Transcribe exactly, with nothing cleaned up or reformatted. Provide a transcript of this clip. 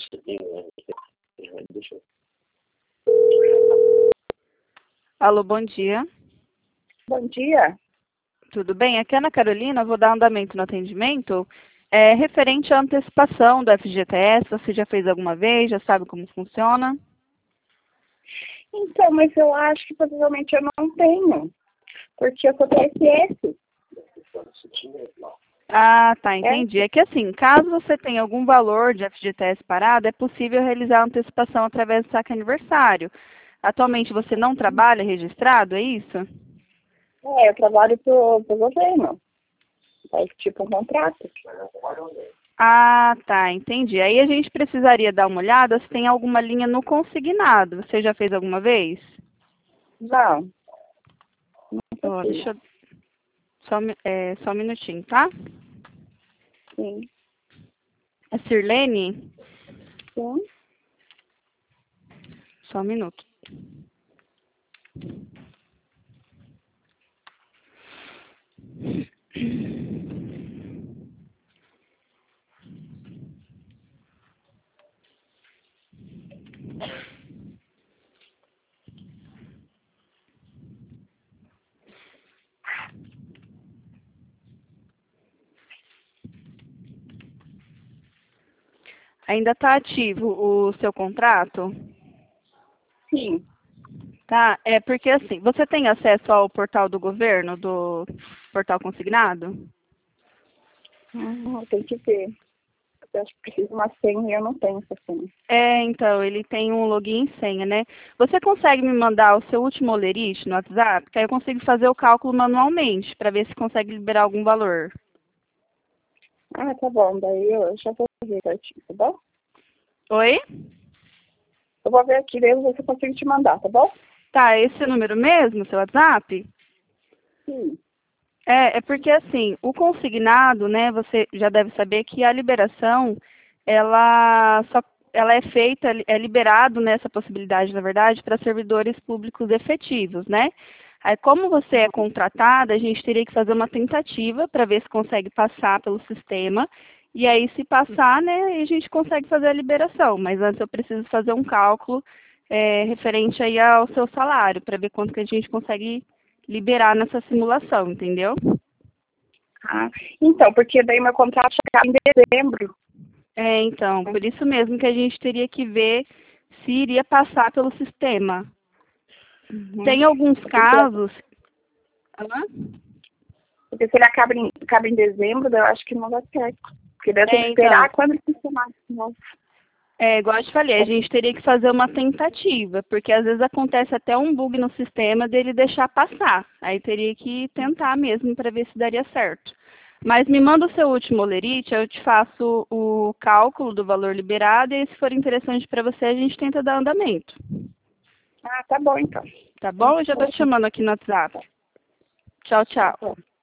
Deixa eu... Alô, bom dia. Bom dia. Tudo bem? Aqui é a Ana Carolina, vou dar andamento no atendimento. É referente à antecipação do F G T S, você já fez alguma vez? Já sabe como funciona? Então, mas eu acho que provavelmente eu não tenho, porque eu sou P S S. Ah, tá, entendi. É? é que assim, caso você tenha algum valor de F G T S parado, é possível realizar a antecipação através do saque aniversário. Atualmente você não trabalha registrado, é isso? É, eu trabalho pro, pro governo. É tipo um contrato. Ah, tá, entendi. Aí a gente precisaria dar uma olhada se tem alguma linha no consignado. Você já fez alguma vez? Não. Ó, deixa eu... Só, é, só um minutinho, tá? Sim. É Sirlene? Sim. Só um minuto. Ainda está ativo o seu contrato? Sim. Tá, é porque assim, você tem acesso ao portal do governo, do portal consignado? Hum, tem que ver. Eu acho que precisa de uma senha e eu não tenho essa senha. É, então, ele tem um login e senha, né? Você consegue me mandar o seu último olerite no WhatsApp? Que aí eu consigo fazer o cálculo manualmente, para ver se consegue liberar algum valor. Ah, tá bom. Daí eu já vou ver certinho, tá bom? Oi? Eu vou ver aqui, daí eu vou ver se eu consigo te mandar, tá bom? Tá, esse número mesmo, seu WhatsApp? Sim. É, é porque assim, o consignado, né, você já deve saber que a liberação, ela só ela é feita, é liberado nessa possibilidade, na verdade, para servidores públicos efetivos, né? Aí, como você é contratada, a gente teria que fazer uma tentativa para ver se consegue passar pelo sistema. E aí, se passar, né, a gente consegue fazer a liberação. Mas antes eu preciso fazer um cálculo é, referente aí ao seu salário, para ver quanto que a gente consegue liberar nessa simulação, entendeu? Ah, então, porque daí meu contrato chegava em dezembro. É, então, por isso mesmo que a gente teria que ver se iria passar pelo sistema. Uhum. Tem alguns Porque, casos... Hã? porque se ele acaba em, acaba em dezembro, daí eu acho que não dá certo. Porque daí eu tenho É, que esperar então, quando ele funcionar. Nossa. é, igual eu te falei, a gente teria que fazer uma tentativa, porque às vezes acontece até um bug no sistema dele deixar passar. Aí teria que tentar mesmo para ver se daria certo. Mas me manda o seu último olerite, eu te faço o cálculo do valor liberado e se for interessante para você, a gente tenta dar andamento. Ah, tá bom então. Tá bom? Eu já estou te chamando aqui no WhatsApp. Tchau, tchau.